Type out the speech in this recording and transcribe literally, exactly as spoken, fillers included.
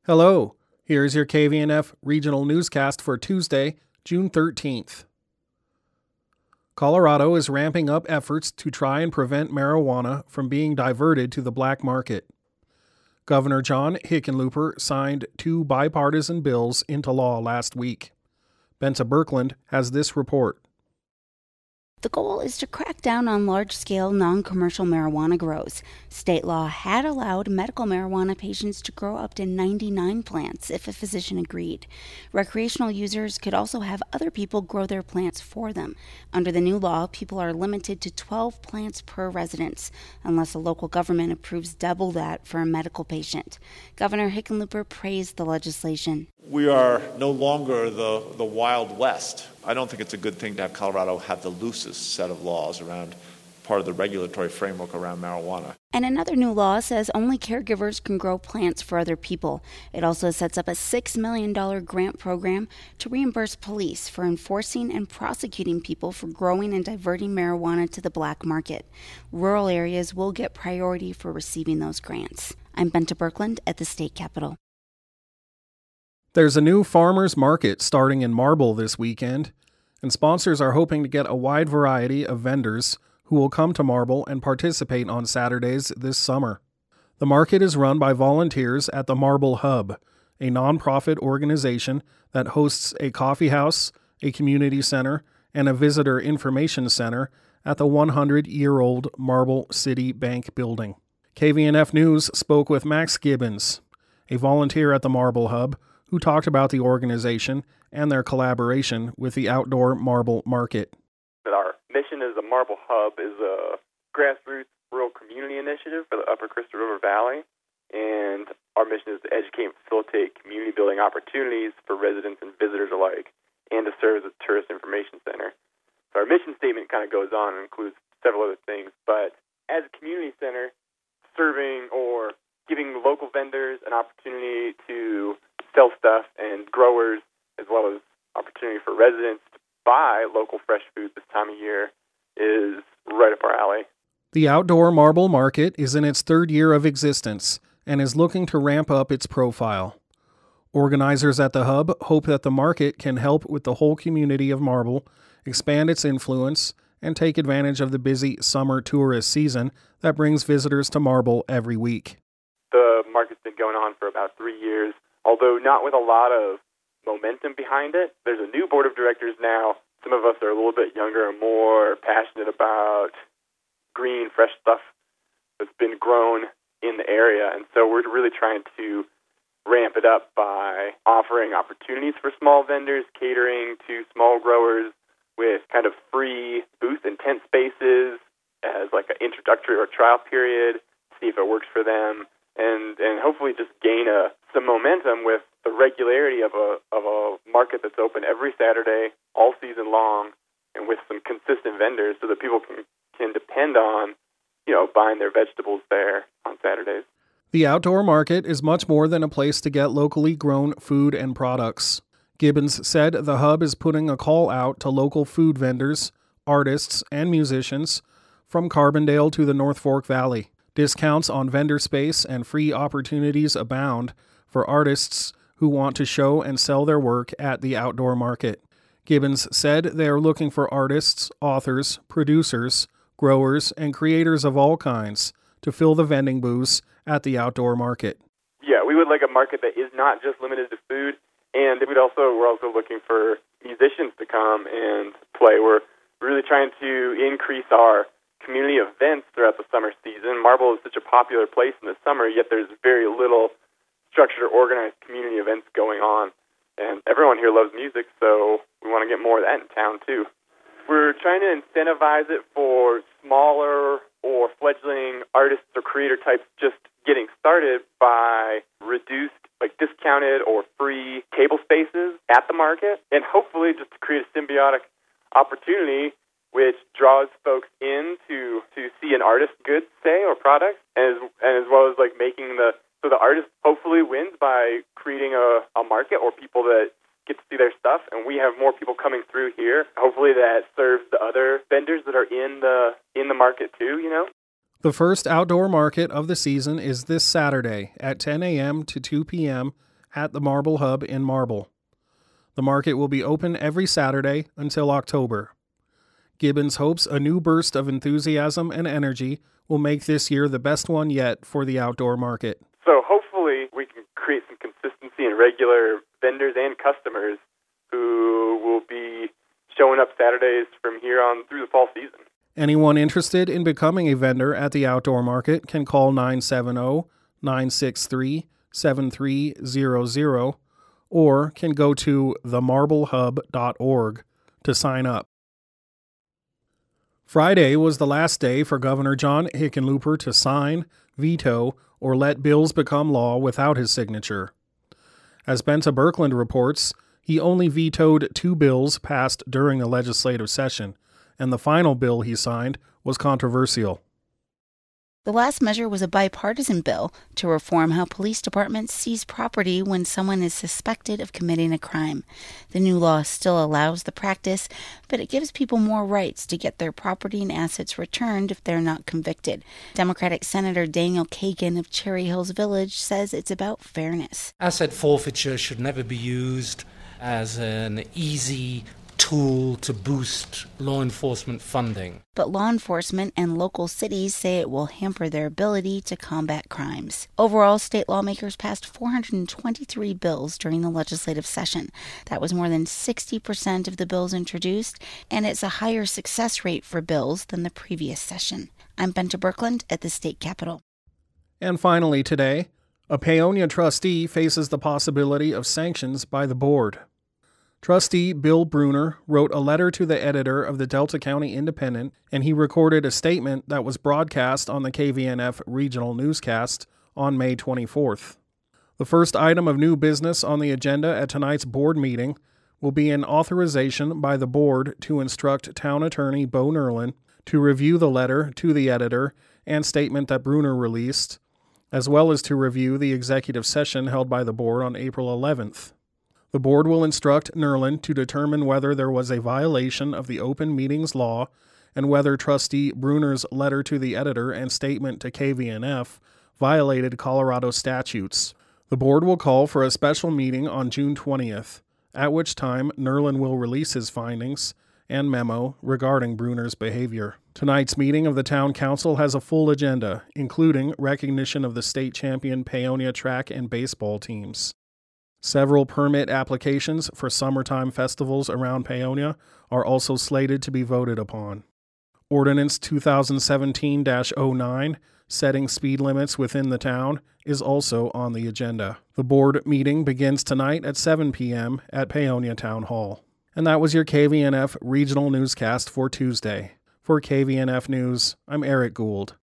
Hello, here's your K V N F regional newscast for Tuesday, June thirteenth. Colorado is ramping up efforts to try and prevent marijuana from being diverted to the black market. Governor John Hickenlooper signed two bipartisan bills into law last week. Benta Birkeland has this report. The goal is to crack down on large-scale, non-commercial marijuana grows. State law had allowed medical marijuana patients to grow up to ninety-nine plants if a physician agreed. Recreational users could also have other people grow their plants for them. Under the new law, people are limited to twelve plants per residence, unless a local government approves double that for a medical patient. Governor Hickenlooper praised the legislation. We are no longer the, the Wild West. I don't think it's a good thing to have Colorado have the loosest set of laws around part of the regulatory framework around marijuana. And another new law says only caregivers can grow plants for other people. It also sets up a six million dollars grant program to reimburse police for enforcing and prosecuting people for growing and diverting marijuana to the black market. Rural areas will get priority for receiving those grants. I'm Benta Birkeland at the state capitol. There's a new farmers market starting in Marble this weekend, and sponsors are hoping to get a wide variety of vendors who will come to Marble and participate on Saturdays this summer. The market is run by volunteers at the Marble Hub, a nonprofit organization that hosts a coffee house, a community center, and a visitor information center at the one hundred year old Marble City Bank building. K V N F News spoke with Max Gibbons, a volunteer at the Marble Hub, who talked about the organization and their collaboration with the outdoor Marble Market. Our mission as the Marble Hub is a grassroots rural community initiative for the Upper Crystal River Valley, and our mission is to educate and facilitate community building opportunities for residents and visitors alike, and to serve as a tourist information center. So our mission statement kind of goes on and includes several other things, but as a community center, serving or giving local vendors an opportunity to sell stuff and growers, as well as opportunity for residents to buy local fresh food this time of year, is right up our alley. The outdoor Marble Market is in its third year of existence and is looking to ramp up its profile. Organizers at the Hub hope that the market can help with the whole community of Marble, expand its influence, and take advantage of the busy summer tourist season that brings visitors to Marble every week. The market's been going on for about three years. Although not with a lot of momentum behind it. There's a new board of directors now. Some of us are a little bit younger and more passionate about green, fresh stuff that's been grown in the area. And so we're really trying to ramp it up by offering opportunities for small vendors, catering to small growers with kind of free booth and tent spaces as like an introductory or trial period, see if it works for them, and, and hopefully just gain a some momentum with the regularity of a of a market that's open every Saturday, all season long, and with some consistent vendors so that people can, can depend on, you know, buying their vegetables there on Saturdays. The outdoor market is much more than a place to get locally grown food and products. Gibbons said the Hub is putting a call out to local food vendors, artists, and musicians from Carbondale to the North Fork Valley. Discounts on vendor space and free opportunities abound for artists who want to show and sell their work at the outdoor market. Gibbons said they are looking for artists, authors, producers, growers, and creators of all kinds to fill the vending booths at the outdoor market. Yeah, we would like a market that is not just limited to food, and we'd also we're also looking for musicians to come and play. We're really trying to increase our community events throughout the summer season. Marble is such a popular place in the summer, yet there's very little structured or organized community events going on. And everyone here loves music, so we want to get more of that in town, too. We're trying to incentivize it for smaller or fledgling artists or creator types just getting started by reduced, like discounted or free table spaces at the market, and hopefully just to create a symbiotic opportunity which draws folks in to, to see an artist's goods, say, or products, and as, and as well as like making the So the artist hopefully wins by creating a, a market or people that get to see their stuff, and we have more people coming through here. Hopefully that serves the other vendors that are in the in the market too, you know? The first outdoor market of the season is this Saturday at ten a.m. to two p.m. at the Marble Hub in Marble. The market will be open every Saturday until October. Gibbons hopes a new burst of enthusiasm and energy will make this year the best one yet for the outdoor market. So hopefully we can create some consistency in regular vendors and customers who will be showing up Saturdays from here on through the fall season. Anyone interested in becoming a vendor at the outdoor market can call nine seven zero, nine six three, seven three zero zero or can go to the marble hub dot org to sign up. Friday was the last day for Governor John Hickenlooper to sign, veto, or let bills become law without his signature. As Benta Birkeland reports, he only vetoed two bills passed during the legislative session, and the final bill he signed was controversial. The last measure was a bipartisan bill to reform how police departments seize property when someone is suspected of committing a crime. The new law still allows the practice, but it gives people more rights to get their property and assets returned if they're not convicted. Democratic Senator Daniel Kagan of Cherry Hills Village says it's about fairness. Asset forfeiture should never be used as an easy tool to boost law enforcement funding. But law enforcement and local cities say it will hamper their ability to combat crimes. Overall, state lawmakers passed four hundred twenty-three bills during the legislative session. That was more than sixty percent of the bills introduced, and it's a higher success rate for bills than the previous session. I'm Benta Birkeland at the state capitol. And finally today, a Paonia trustee faces the possibility of sanctions by the board. Trustee Bill Bruner wrote a letter to the editor of the Delta County Independent, and he recorded a statement that was broadcast on the K V N F regional newscast on May twenty-fourth. The first item of new business on the agenda at tonight's board meeting will be an authorization by the board to instruct Town Attorney Bo Nerlin to review the letter to the editor and statement that Bruner released, as well as to review the executive session held by the board on April eleventh. The board will instruct Nerlin to determine whether there was a violation of the open meetings law and whether Trustee Bruner's letter to the editor and statement to K V N F violated Colorado statutes. The board will call for a special meeting on June twentieth, at which time Nerlin will release his findings and memo regarding Bruner's behavior. Tonight's meeting of the Town Council has a full agenda, including recognition of the state champion Paonia track and baseball teams. Several permit applications for summertime festivals around Paonia are also slated to be voted upon. Ordinance twenty seventeen dash oh nine, setting speed limits within the town, is also on the agenda. The board meeting begins tonight at seven p.m. at Paonia Town Hall. And that was your K V N F regional newscast for Tuesday. For K V N F News, I'm Eric Gould.